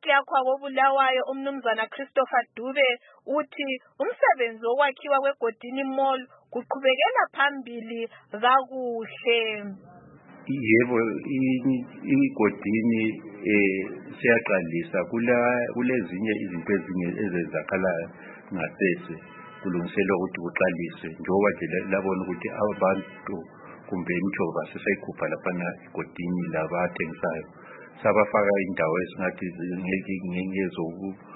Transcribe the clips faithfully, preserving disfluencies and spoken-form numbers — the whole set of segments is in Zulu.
Clearkhwa koBulawayo umnumzana Christopher Dube uthi umsebenzi wokwakhiwa kweGodini Mall kuqhubekela phambili kakuhle. Yebo, iGodini eh siyaqalisa kula kulezinye izinto ezinye ezenzakalayo ngasese kulungiselwa ukuthi kuqalise njengoba nje labona ukuthi abantu kumbe imjova sesayikhupha lapha eGodini labathengisayo sabafaka indawo esingathi ngezo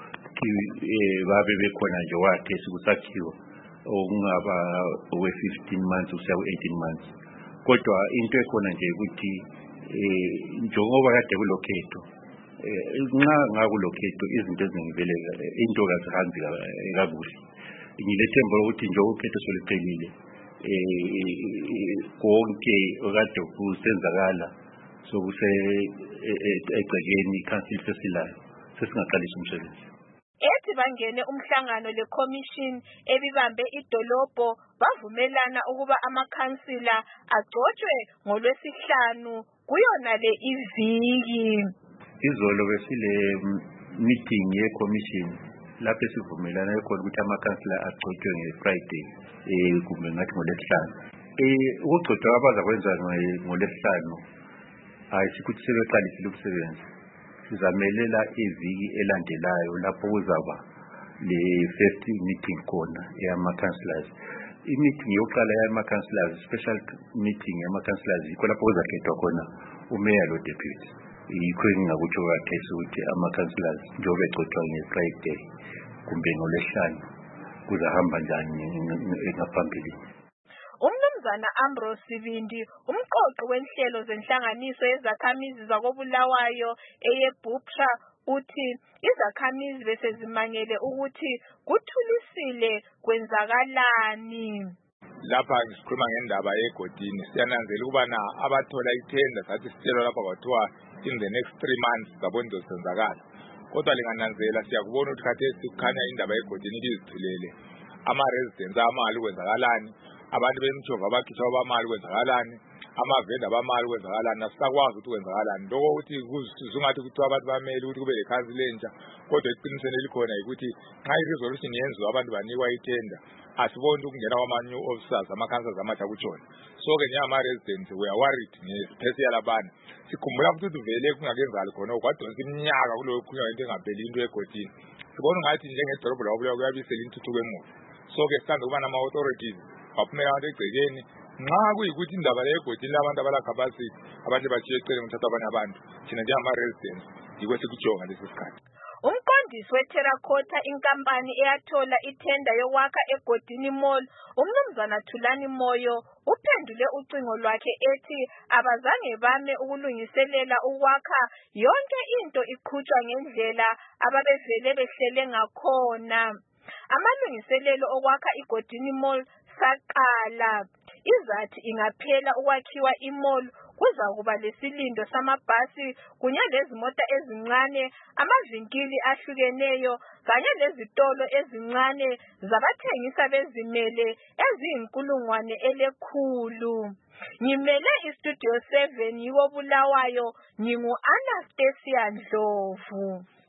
babe bekhona nje wakhe sikusakhiwa okungaba owe fifteen months usiya ku eighteen months. Kodwa into ekhona nje ukuthi eh njengoba kade kulokhetho nxa ngakulokhetho izinto ezingibelela into kazihambi kakuhle. Ngilethemba ukuthi njengoba ukhetho soliqhelile eh konke okade kusenzakala sokuse egcekeni council sesilayo sesingaqalisa umsebenzi. Ethi bangene umhlangano le-commission ebibambe idolobho bavumelana ukuba amakhansila agcotshwe ngolwesihlanu kuyona le iviki. Izolo besile meeting ye-commission lapho sivumelana khona ukuthi amakhansila agcotshwe nge-Friday eh kumbe ngathi ngolwesihlanu. Eh ukugcotshwa abaza kwenza ngolwesihlanu ayisikuthi sebeqalisile ukusebenza. Sizamelela iviki elandelayo lapho kuzaba le first meeting khona eyama-councillors. I-meeting yokuqala yama-councillors, special meeting yama-councillors yikho lapho kuzakhethwa khona umayor lo deputy. Yikho engingakutsho kakhesi ukuthi ama-councillors njengoba egcotshwa nge-Friday kumbe ngolwesihlanu kuzahamba njani ngaphambili. Umnumzana Ambrose Sibindi umqoqi wenhlelo zenhlanganiso yezakhamizi zakoBulawayo eyeBupra uthi izakhamizi bese zimangele ukuthi kuthulisile kwenzakalani. Lapha ngikhuluma ngendaba yeGodini siyananzela ukubana abathola ithenda sathi sicelo lapha kwathiwa in the next three months zabona senzakala. Kodwa lingananzela siyakubona ukuthi khathesi kukhanya indaba yeGodini izithulele ama residents amali kwenzakalani, abantu bemjova abakhitshwa abamali kwenzakalani, amavenda abamali kwenzakalani, asisakwazi ukuthi kwenzakalani. Lokho ukuthi kuzungathi kuthiwa abantu bamele ukuthi kube lekhansila entsha, kodwa iqiniselo elikhona ukuthi nxa i-resolution yenziwa abantu banikwa ithenda asiboni ukungena kwama-new officers ama-councillors amatsha kutshona. So-ke njengama-residents we are worried ngespace yalabana. Sikhumbula ukuthi vele kungakenzakali khona kwadonsa iminyaka kuloyo khulunywa into engapheli into eGodini. Sibona ngathi njengedolobho lakoBulawayo kuyabisela intuthuko emuva. So-ke sithanda ukuba nama-authorities baphumela abantu egcekeni nxa kuyikuthi indaba leyeGodini labantu abalacapacity abantu batshiye eceleni ukuthatha abanye abantu thina njengama-residents yikho sikujonga lesi sikhathi. Umqondisi weTerracotta inkampani eyathola ithenda yokwakha eGodini Mall umnumzana Thulani Moyo uphendule ucingo lwakhe ethi abazange bame ukulungiselela ukwakha yonke into iqhutshwa ngendlela ababevele behlele ngakhona. Amalungiselelo okwakha iGodini Mall saqala. Izathi ingaphela ukwakhiwa imall kuzakuba lesilindo samabhasi kunye lezimota ezincane, amavinkili ahlukeneyo kanye lezitolo ezincane zabathengisa bezimele eziyinkulungwane elekhulu. Ngimele iStudio seven yikoBulawayo, ngingu Anastasia Ndlovu.